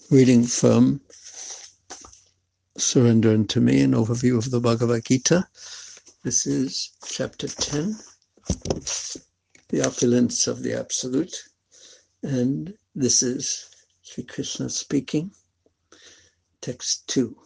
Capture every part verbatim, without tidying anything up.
Reading from Surrender Unto Me, an overview of the Bhagavad Gita. This is chapter ten, the opulence of the Absolute. And this is Sri Krishna speaking. Text two.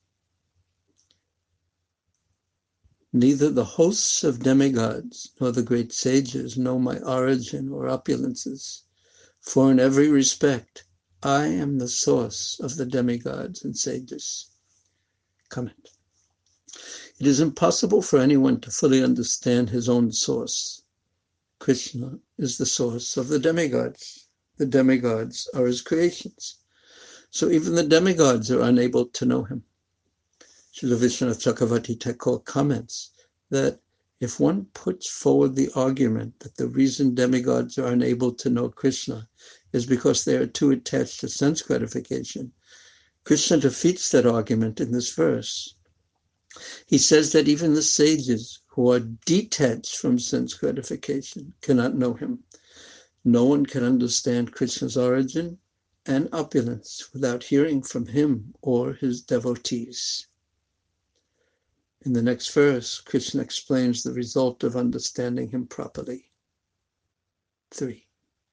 Neither the hosts of demigods nor the great sages know my origin or opulences, for in every respect I am the source of the demigods and sages. Comment. It is impossible for anyone to fully understand his own source. Krishna is the source of the demigods. The demigods are his creations. So even the demigods are unable to know him. Srila Vishwanath Chakravarti Thakur comments that if one puts forward the argument that the reason demigods are unable to know Krishna is because they are too attached to sense gratification, Krishna defeats that argument in this verse. He says that even the sages who are detached from sense gratification cannot know him. No one can understand Krishna's origin and opulence without hearing from him or his devotees. In the next verse, Krishna explains the result of understanding him properly. Three.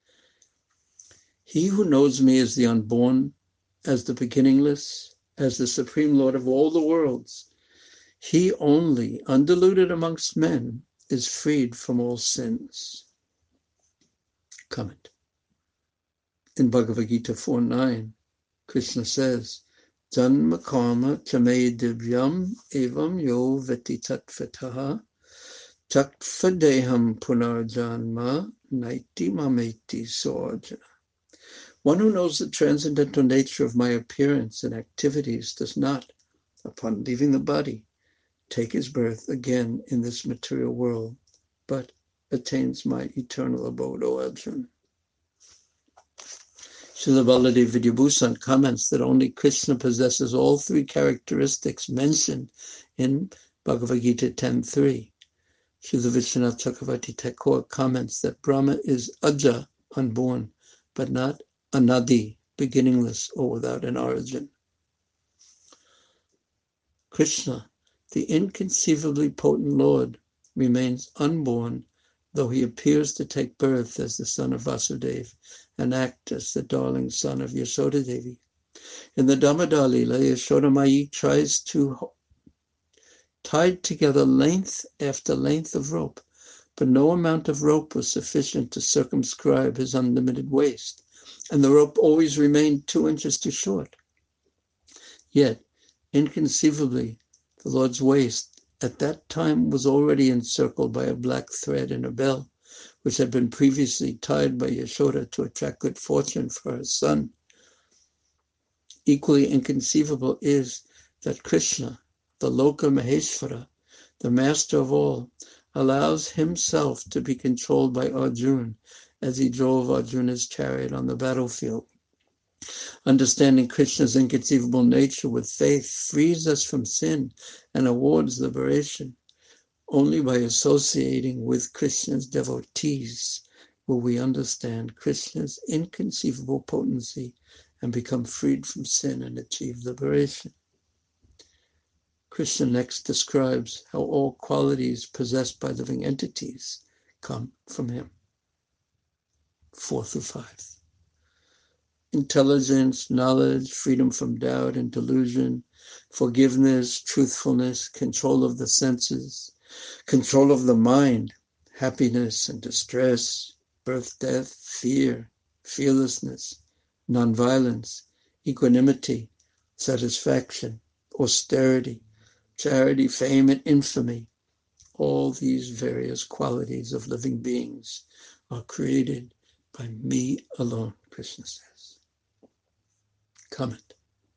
He who knows me as the unborn, as the beginningless, as the supreme Lord of all the worlds, he only, undiluted amongst men, is freed from all sins. Comment. In Bhagavad Gita four nine, Krishna says, Janma karma chame divyam evam yo veti tatvataha takfadeham punarjanma naiti mameti soarjana. One who knows the transcendental nature of my appearance and activities does not, upon leaving the body, take his birth again in this material world, but attains my eternal abode, O Arjuna. Srila Baladev Vidyabhushan comments that only Krishna possesses all three characteristics mentioned in Bhagavad Gita ten three. Srila Vishwanath Chakravarti Thakur comments that Brahma is Aja, unborn, but not Anadi, beginningless or without an origin. Krishna, the inconceivably potent Lord, remains unborn, though he appears to take birth as the son of Vasudeva and act as the darling son of Yashoda Devi. In the Damodar Leela, Yashoda Mai tries to tie together length after length of rope, but no amount of rope was sufficient to circumscribe his unlimited waist, and the rope always remained two inches too short. Yet, inconceivably, the Lord's waist at that time was already encircled by a black thread and a bell, which had been previously tied by Yashoda to attract good fortune for her son. Equally inconceivable is that Krishna, the Loka Maheshvara, the master of all, allows himself to be controlled by Arjuna as he drove Arjuna's chariot on the battlefield. Understanding Krishna's inconceivable nature with faith frees us from sin and awards liberation. Only by associating with Krishna's devotees will we understand Krishna's inconceivable potency and become freed from sin and achieve liberation. Krishna next describes how all qualities possessed by living entities come from him. Four through five. Intelligence, knowledge, freedom from doubt and delusion, forgiveness, truthfulness, control of the senses, control of the mind, happiness and distress, birth, death, fear, fearlessness, nonviolence, equanimity, satisfaction, austerity, charity, fame, and infamy. All these various qualities of living beings are created by me alone, Krishna says. Comment.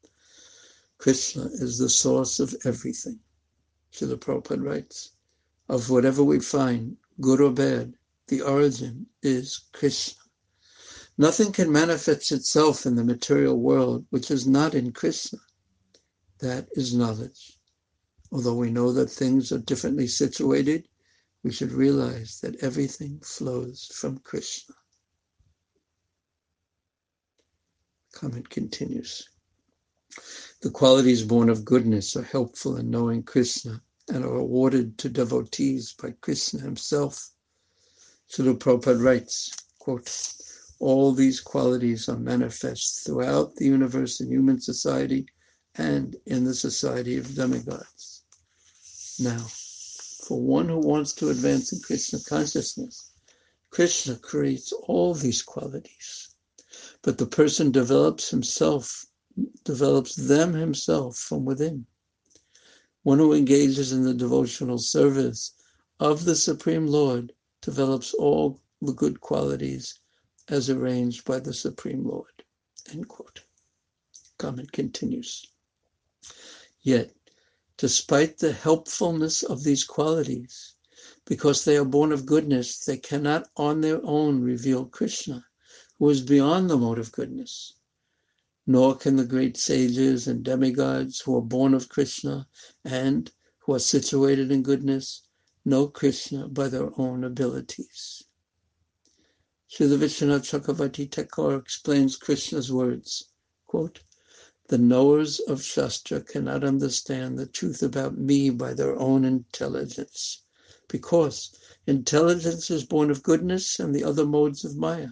Krishna is the source of everything. Srila Prabhupada writes, of whatever we find, good or bad, the origin is Krishna. Nothing can manifest itself in the material world which is not in Krishna. That is knowledge. Although we know that things are differently situated, we should realize that everything flows from Krishna. Comment continues. The qualities born of goodness are helpful in knowing Krishna and are awarded to devotees by Krishna himself. Srila Prabhupada writes, quote, all these qualities are manifest throughout the universe in human society and in the society of demigods. Now, for one who wants to advance in Krishna consciousness, Krishna creates all these qualities, but the person develops himself, develops them himself from within. One who engages in the devotional service of the Supreme Lord develops all the good qualities as arranged by the Supreme Lord. End quote. Comment continues. Yet, despite the helpfulness of these qualities, because they are born of goodness, they cannot on their own reveal Krishna, who is beyond the mode of goodness. Nor can the great sages and demigods who are born of Krishna and who are situated in goodness know Krishna by their own abilities. Srila Vishwanath Chakravarti Thakur explains Krishna's words, quote, the knowers of Shastra cannot understand the truth about me by their own intelligence, because intelligence is born of goodness and the other modes of Maya.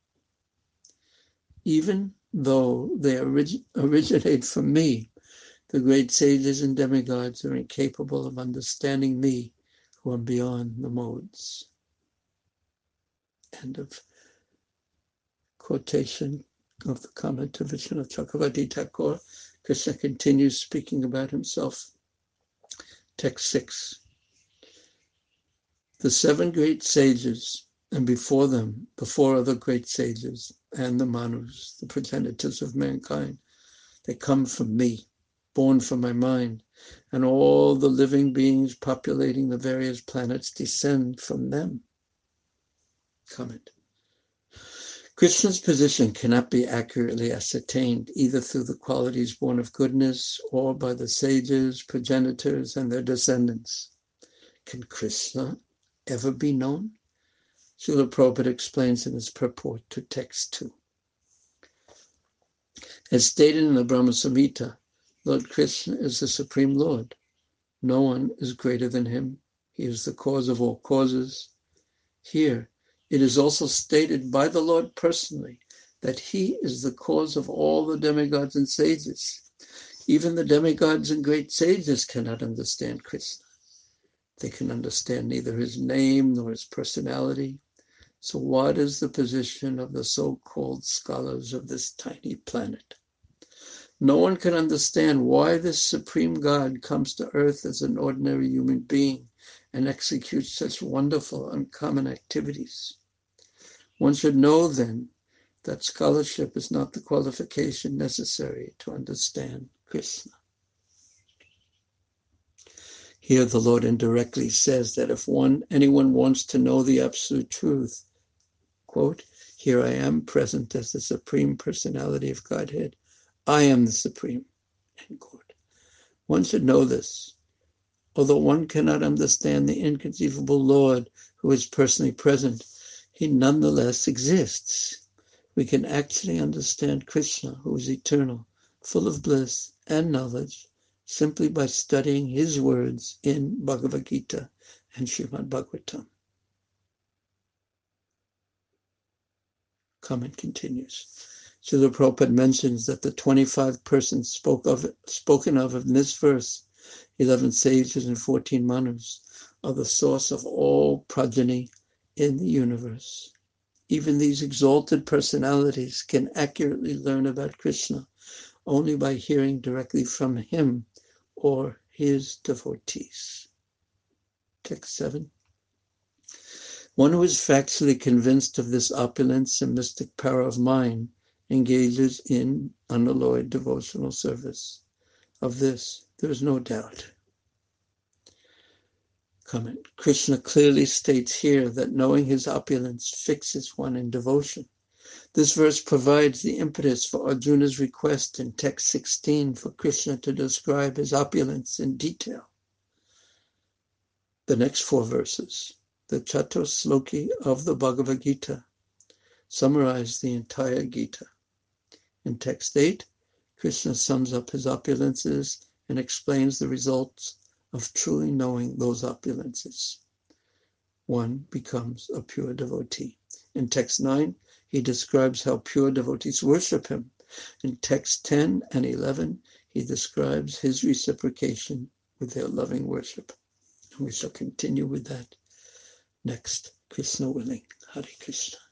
Even though they orig- originate from me, the great sages and demigods are incapable of understanding me, who am beyond the modes. End of quotation of the comment of Vishwanath Chakravarti Thakur. Krishna continues speaking about himself. Text six. The seven great sages, and before them the four other great sages, and the Manus, the progenitors of mankind, they come from me, born from my mind, and all the living beings populating the various planets descend from them. Comment. Krishna's position cannot be accurately ascertained either through the qualities born of goodness or by the sages, progenitors, and their descendants. Can Krishna ever be known? Srila Prabhupada explains in his purport to text two. As stated in the Brahma Samhita, Lord Krishna is the Supreme Lord. No one is greater than him. He is the cause of all causes. Here, it is also stated by the Lord personally that he is the cause of all the demigods and sages. Even the demigods and great sages cannot understand Krishna. They can understand neither his name nor his personality. So what is the position of the so-called scholars of this tiny planet? No one can understand why this supreme God comes to earth as an ordinary human being and executes such wonderful, uncommon activities. One should know then that scholarship is not the qualification necessary to understand Krishna. Here the Lord indirectly says that if one anyone wants to know the absolute truth, quote, here I am present as the Supreme Personality of Godhead. I am the Supreme, end quote. One should know this. Although one cannot understand the inconceivable Lord who is personally present, he nonetheless exists. We can actually understand Krishna, who is eternal, full of bliss and knowledge, simply by studying his words in Bhagavad Gita and Srimad Bhagavatam. Comment continues. Srila Prabhupada mentions that the twenty-five persons spoke of, spoken of in this verse, eleven sages and fourteen manus, are the source of all progeny in the universe. Even these exalted personalities can accurately learn about Krishna only by hearing directly from him or his devotees. Text seven. One who is factually convinced of this opulence and mystic power of mind engages in unalloyed devotional service. Of this, there is no doubt. Comment. Krishna clearly states here that knowing his opulence fixes one in devotion. This verse provides the impetus for Arjuna's request in text sixteen for Krishna to describe his opulence in detail. The next four verses, the Chatusloki of the Bhagavad Gita, summarize the entire Gita. In text eight, Krishna sums up his opulences and explains the results of truly knowing those opulences. One becomes a pure devotee. In text nine, he describes how pure devotees worship him. In text ten and eleven, he describes his reciprocation with their loving worship. And we shall continue with that next, Krishna willing. Hare Krishna.